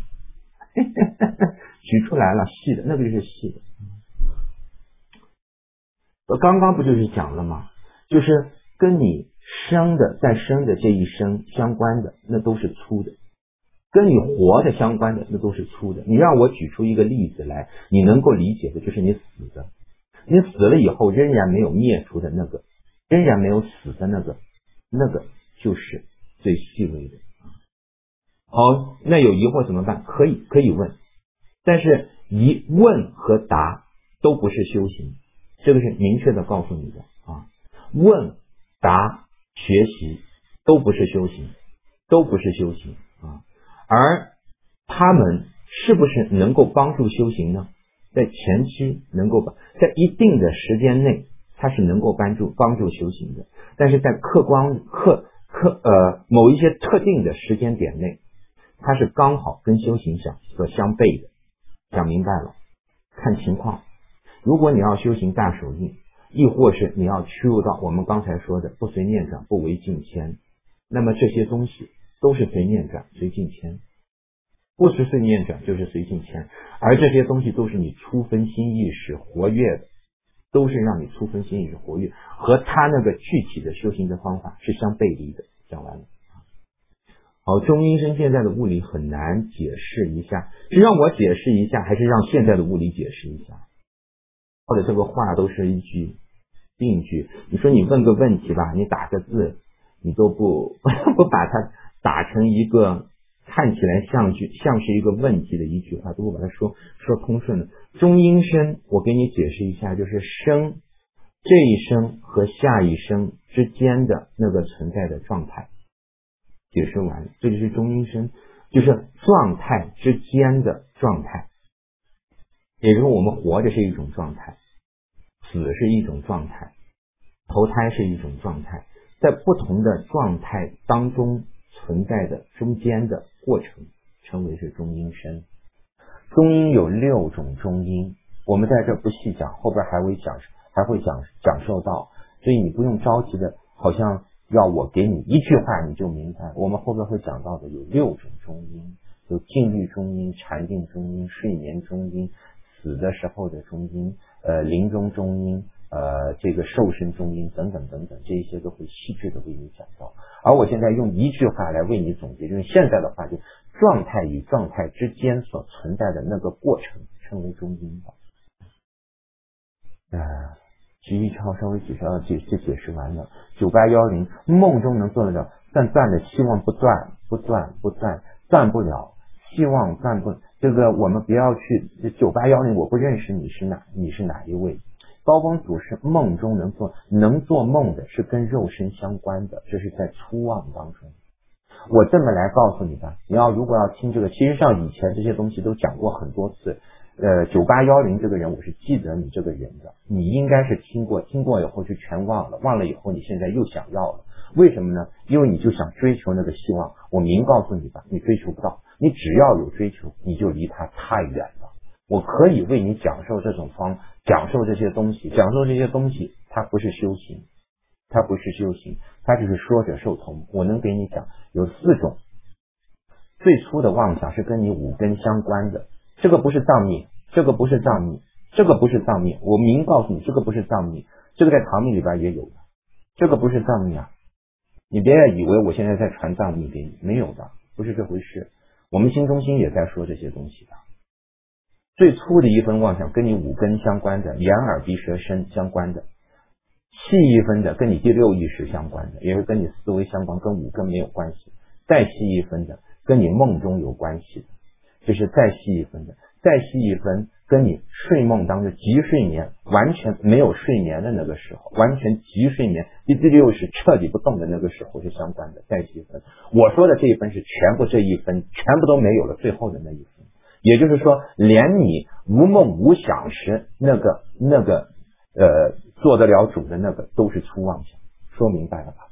Speaker 3: 举出来了，细的，那个就是细的。我刚刚不就是讲了吗？就是
Speaker 2: 跟你生的在生的这一生相关的，那都是粗的；跟你活的相关的，那都是粗的。你让我举出一个例子来，你能够理解的就是你死的，你死了以后仍然没有灭除的那个，仍然没有死的那个，那个就是最细微的。好，那有疑惑怎么办？可以可以问，但是疑问和答都不是修行，这个是明确的告诉你的啊。问答学习都不是修行，都不是修行啊。而他们是不是能够帮助修行呢？在前期能够帮，在一定的时间内，它是能够帮助帮助修行的，但是在客观客客呃某一些特定的时间点内，它是刚好跟修行相所相悖的。讲明白了，看情况。如果你要修行大手印，亦或是你要屈入到我们刚才说的不随念转不为境迁，那么这些东西都是随念转随境迁，不是随念转就是随境迁，而这些东西都是你初分心意识活跃的，都是让你初分心意识活跃，和他那个具体的修行的方法是相背离的。讲完了。好，中阴身现在的物理很难解释一下，是让我解释一下，还是让现在的物理解释一下？或者这个话都是一句定句，你说你问个问题吧，你打个字，你都不不把它打成一个看起来像句像是一个问题的一句话，都不把它说说通顺的。中阴身，我给你解释一下，就是生这一生和下一生之间的那个存在的状态。解释完了，这就是中阴身，就是状态之间的状态。也就是我们活着是一种状态，死是一种状态，投胎是一种状态，在不同的状态当中存在的中间的过程称为是中阴身。
Speaker 3: 中阴有六种中阴，我们在这不细讲，后边还会讲还会讲讲授到，所以你不用着急的好像要我给你一句话你就明白，我们后边会讲到的有六种中阴，有静虑中阴、禅定中阴、睡眠中阴、死的时候的中阴、呃临终中阴、呃这个受身中阴等等等等，这一些都会细致的为你讲到。而我现在用一句话来为你总结，用现在的话，就状态与状态之间所存在的那个过程称为中阴吧。呃徐一超稍微介绍解解解释完了。九八幺零梦中能做得了，但断的希望不断不断不断，断不了，希望断不，这个我们不要去九八幺零，我不认识你是哪你是哪一位。高光祖是梦中能做，能做梦的是跟肉身相关的，这是在初妄当中。我这么来告诉你吧，你要如果要听这个，其实上以前这些东西都讲过很多次。呃，九八幺零这个人，我是记得你这个人的，你应该是听过，听过以后就全忘了，忘了以后你现在又想要了，为什么呢？因为你就想追求那个希望。我明告诉你吧，你追求不到，你只要有追求，你就离他太远了。我可以为你讲授这种方，讲授这些东西，讲授这些东西，它不是修行，它不是修行，它就是说者受同。我能给你讲，有四种。最初的妄想是跟你五根相关的。这个不是藏密，这个不是藏密，这个不是藏密，我明告诉你，这个不是藏密，这个在唐密里边也有的，这个不是藏密啊！你别以为我现在在传藏密给你，没有的，不是这回事。我们心中心也在说这些东西的。最粗的一分妄想跟你五根相关的，眼耳鼻舌身相关的；细一分的跟你第六意识相关的，也是跟你思维相关，跟五根没有关系；再细一分的跟你梦中有关系的。这是再细一分的，再细一分跟你睡梦当中极睡眠，完全没有睡眠的那个时候，完全极睡眠，第第六是彻底不动的那个时候是相关的。再细一分，我说的这一分是全部这一分全部都没有了，最后的那一分，也就是说，连你无梦无想时那个那个呃做得了主的那个都是粗妄想，说明白了吧？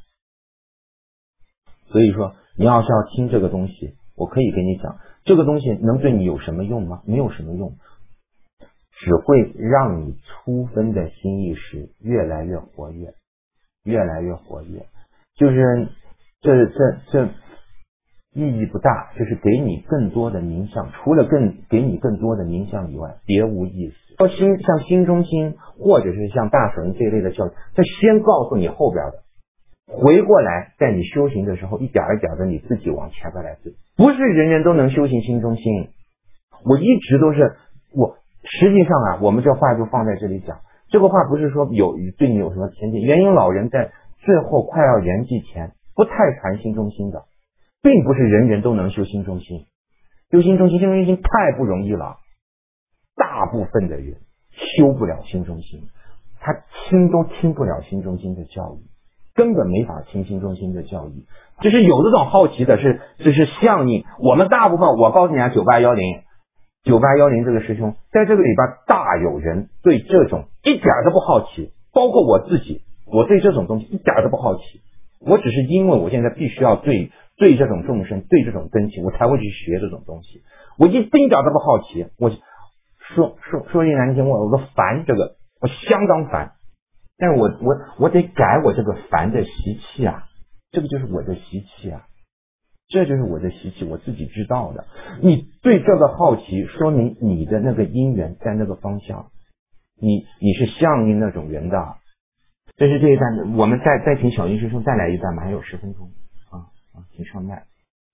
Speaker 3: 所以说，你要是要听这个东西，我可以给你讲。这个东西能对你有什么用吗？没有什么用，只会让你粗分的心意识越来越活跃，越来越活跃。就是这这这意义不大，就是给你更多的冥想，除了更给你更多的冥想以外，别无意思。说心像心中心，或者是像大手印这一类的教育，他先告诉你后边的，
Speaker 2: 回过来在你修行的时候，一点一点的你自己往前边来走，不是人人都能修行心中心。我一直都是我实际上啊，我们这话就放在这里讲，这个话不是说有对你有什么偏见。元婴老人在最后快要圆寂前不太传心中心的，并不是人人都能修心中心。修心中心，心中心太不容易了，大部分的人修不了心中心，他听都听不了心中心的教育，根本没法听心中心的教育。就是有这种好奇的是，就是像你我们大部分，我告诉你啊，九八一零九八一零这个师兄在这个里边大有人对这种一点都不好奇，包括我自己，我对这种东西一点都不好奇。我只是因为我现在必须要对对这种众生对这种根器，我才会去学这种东西。我一丁点都不好奇，我说说说句难听话，我都烦这个，我相当烦。但是我我我得改我这个烦的习气啊，这个就是我的习气啊，这就是我的习气，我自己知道的。你对这个好奇，说明你的那个因缘在那个方向，你你是相应那种人的。这是这一段，我们再再请小英师兄再来一段吧，还有十分钟啊啊，请上麦。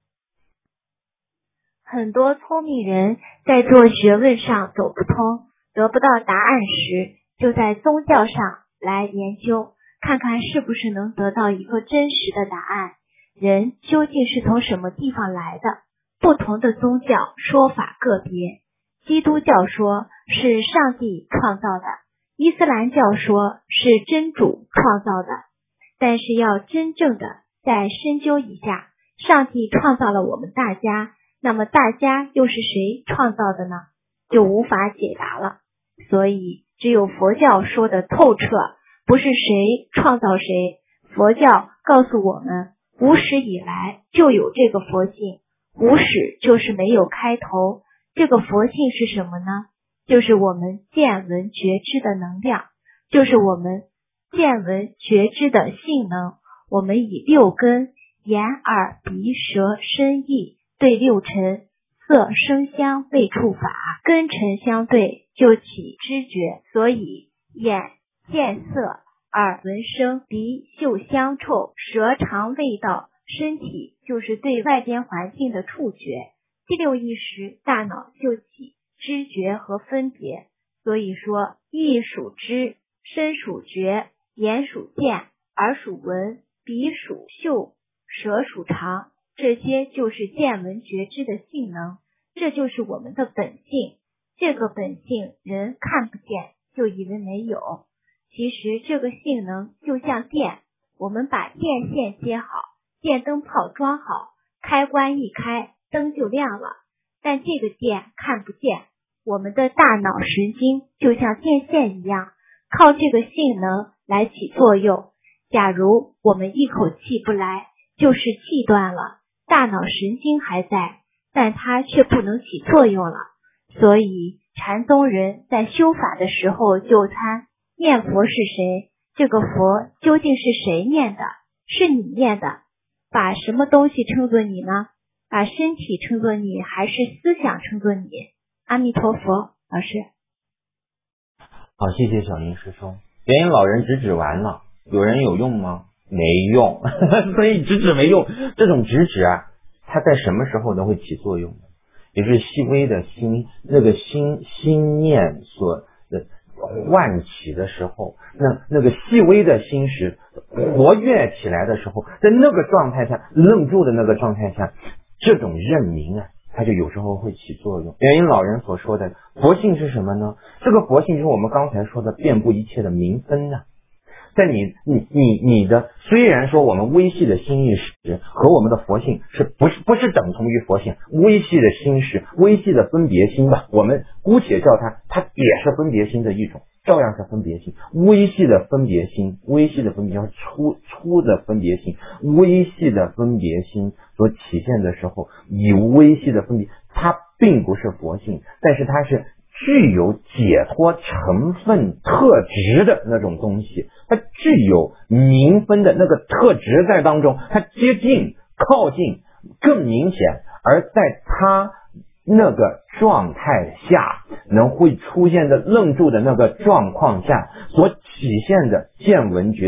Speaker 1: 很多聪明人在做学问上走不通，得不到答案时，就在宗教上来研究，看看是不是能得到一个真实的答案。人究竟是从什么地方来的？不同的宗教说法个别，基督教说是上帝创造的，伊斯兰教说是真主创造的。但是要真正的再深究一下，上帝创造了我们大家，那么大家又是谁创造的呢？就无法解答了。所以只有佛教说的透彻，不是谁创造谁。佛教告诉我们，无始以来就有这个佛性，无始就是没有开头。这个佛性是什么呢？就是我们见闻觉知的能量，就是我们见闻觉知的性能。我们以六根眼耳鼻舌身意对六尘，色声香味触法，根尘相对就起知觉。所以眼见色，耳闻声，鼻嗅香臭，舌尝味道，身体就是对外边环境的触觉。第六意识，大脑就起知觉和分别。所以说，意属知，身属觉，眼属见，耳属闻，鼻属嗅，舌属尝，这些就是见闻觉知的性能，这就是我们的本性。这个本性人看不见，就以为没有。其实这个性能就像电，我们把电线接好，电灯泡装好，开关一开，灯就亮了。但这个电看不见，我们的大脑神经就像电线一样，靠这个性能来起作用。假如我们一口气不来，就是气断了，大脑神经还在，但它却不能起作用了。所以禅宗人在修法的时候就参念佛是谁，这个佛究竟是谁念的？是你念的。把什么东西称作你呢？把身体称作你，还是思想称作你？阿弥陀佛。老师
Speaker 2: 好，谢谢小林师兄。元婴老人直指完了，有人有用吗？没用。所以直指没用，这种直指啊，它在什么时候都会起作用的，也是细微的心那个心心念所的唤起的时候，那那个细微的心识活跃起来的时候，在那个状态下，愣住的那个状态下，这种认明啊，它就有时候会起作用。元婴老人所说的佛性是什么呢？这个佛性就是我们刚才说的遍布一切的明分啊。在你你你你的，虽然说我们微细的心意识和我们的佛性是不是不是等同于佛性，微细的心识，微细的分别心吧，我们姑且叫它，它也是分别心的一种，照样是分别心。微细的分别心，微细的分别心，粗粗的分别心，微细的分别心所体现的时候，以微细的分别，它并不是佛性，但是它是具有解脱成分特质的那种东西，它具有明分的那个特质在当中，它接近靠近更明显，而在它那个状态下能会出现的愣住的那个状况下所体现的见闻觉知，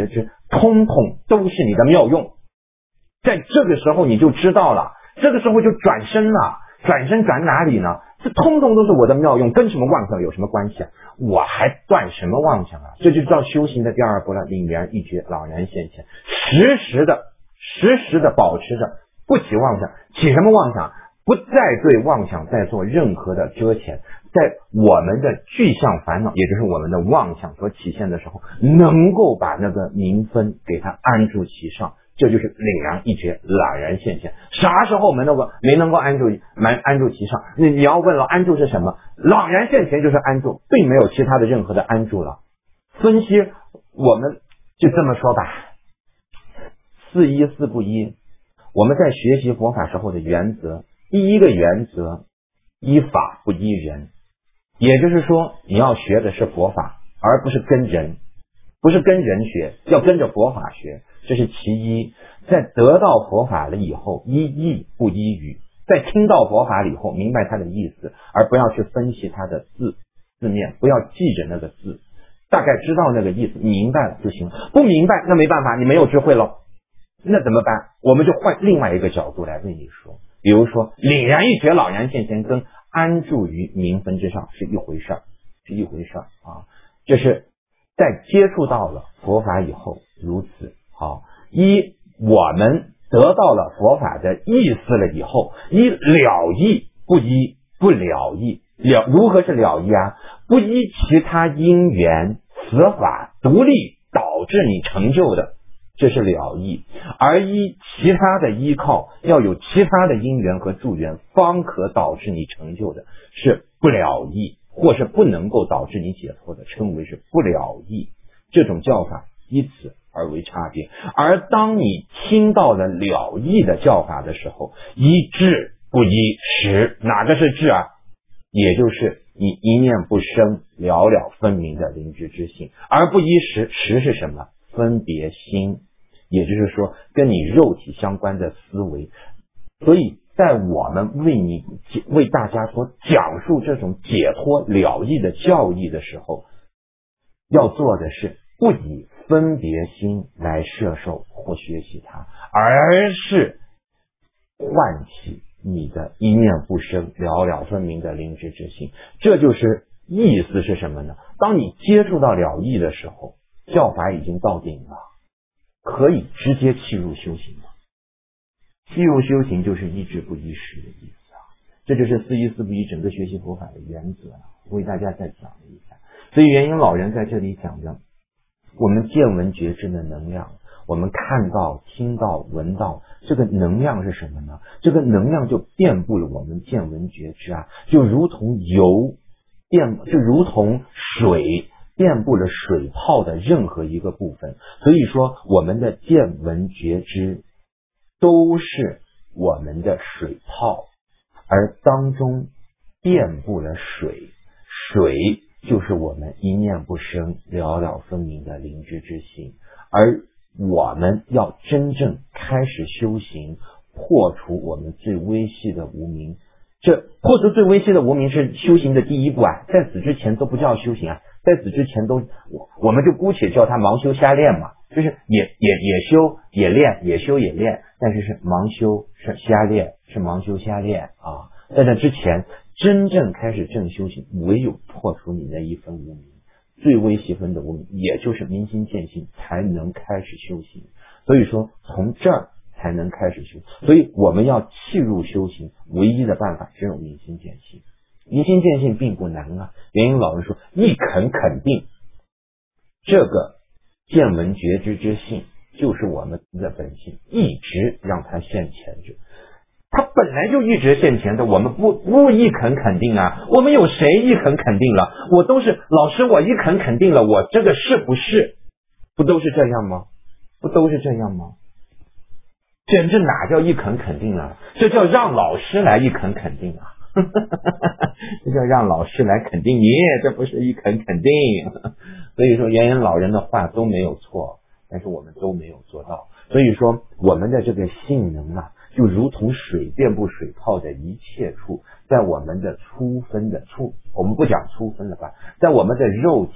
Speaker 3: 通通都是你的妙用。在这个时候你就知道了，这个时候就转身了，转身转哪里呢？这通通都是我的妙用，跟什么妄想有什么关系啊？我还断什么妄想啊？这就叫修行的第二步了，凛然一觉，朗然现前，时时的时时的保持着不起妄想。起什么妄想？不再对妄想再做任何的遮掩，在我们的具象烦恼，也就是我们的妄想所体现的时候，能够把那个明分给它安住其上，这就是凛然一觉，朗然现前。啥时候我们能够没能够安住安安住其上？你你要问了，安住是什么？朗然现前就是安住，并没有其他的任何的安住了。分析我们就这么说吧，四一四不一，我们在学习佛法时候的原则，第一个原则，依法不依人，也就是说你要学的是佛法，而不是跟人，不是跟人学，要跟着佛法学，这是其一。在得到佛法了以后，依义不依语，在听到佛法了以后，明白它的意思，而不要去分析它的字字面，不要记着那个字，大概知道那个意思，明白了就行了。不明白那没办法，你没有智慧了，那怎么办？我们就换另外一个角度来为你说，比如说凛然一觉，朗然现前跟安住于明分之上是一回事儿，是一回事儿啊。这是在接触到了佛法以后如此。好，一我们得到了佛法的意思了以后，依了义不依不了义。了如何是了义啊？不依其他因缘此法独立导致你成就的，这是了义。而依其他的依靠，要有其他的因缘和助缘方可导致你成就的，是不了义，或是不能够导致你解脱的，称为是不了义。这种教法以此而为差别。而当你听到了了义的教法的时候，依智不依识。哪个是智啊？也就是你一念不生，了了分明的灵知之性。而不依识，识是什么？分别心，也就是说跟你肉体相关的思维。所以在我们为你为大家所讲述这种解脱了义的教义的时候，要做的是不以分别心来摄受或学习它，而是唤起你的一念不生，了了分明的灵知之性。这就是意思是什么呢？当你接触到了义的时候，教法已经到顶了，可以直接契入修行了。契入修行就是依智不依识的意思啊，这就是四依四不依整个学习佛法的原则啊，我为大家再讲一下。所以元婴老人在这里讲的，我们见闻觉知的能量，我们看到听到闻到，这个能量是什么呢？这个能量就遍布了我们见闻觉知啊，就如同油遍就如同水遍布了水泡的任何一个部分。所以说我们的见闻觉知都是我们的水泡，而当中遍布了水，水就是我们一念不生，了了分明的灵知之性。而我们要真正开始修行，破除我们最微细的无明。这破除最微细的无明是修行的第一步啊，在此之前都不叫修行啊，在此之前都我我们就姑且叫它盲修瞎练嘛，就是也也也修也练，也修也练，但是是盲修是瞎练，是盲修瞎练啊。在这之前真正开始正修行，唯有破除你那一分无明，最微细分的无明，也就是明心见性，才能开始修行。所以说从这儿才能开始修，所以我们要契入修行，唯一的办法只有明心见性。明心见性并不难啊，元婴老人说一肯肯定这个见闻觉知之性就是我们的本性，一直让它现前着。它本来就一直现前的，我们不不一肯肯定啊，我们有谁一肯肯定了？我都是老师，我一肯肯定了，我这个是不是不都是这样吗？不都是这样吗？这这哪叫一肯肯定啊？这叫让老师来一肯肯定啊这叫让老师来肯定你，这不是一肯肯定所以说元婴老人的话都没有错，但是我们都没有做到。所以说我们的这个性能啊，就如同水遍布水泡的一切处，在我们的粗分的粗，我们不讲粗分了吧，在我们的肉体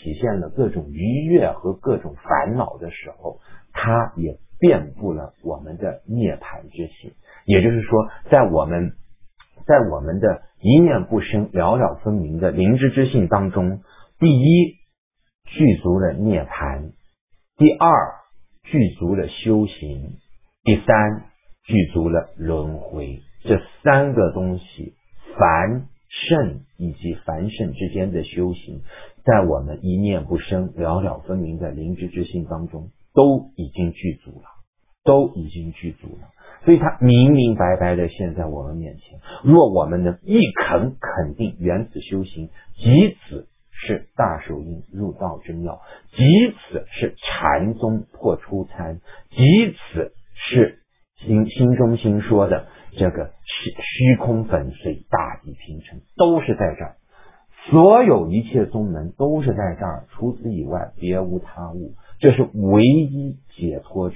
Speaker 2: 体现了各种愉悦和各种烦恼的时候，它也遍布了我们的涅槃之性。也就是说，在我们在我们的一念不生了了分明的灵知之性当中，第一具足了涅槃，第二具足了修行，第三具足了轮回。这三个东西，凡圣以及凡圣之间的修行，在我们一念不生了了分明的灵知之性当中都已经具足了，都已经具足了。所以它明明白白的现在我们面前，若我们能一肯肯定原此修行，即此是大手印入道之妙，即此是禅宗破初参，即此是心心中心说的这个虚空粉碎，大地平成，都是在这儿。所有一切宗门都是在这儿，除此以外别无他物，这是唯一解脱之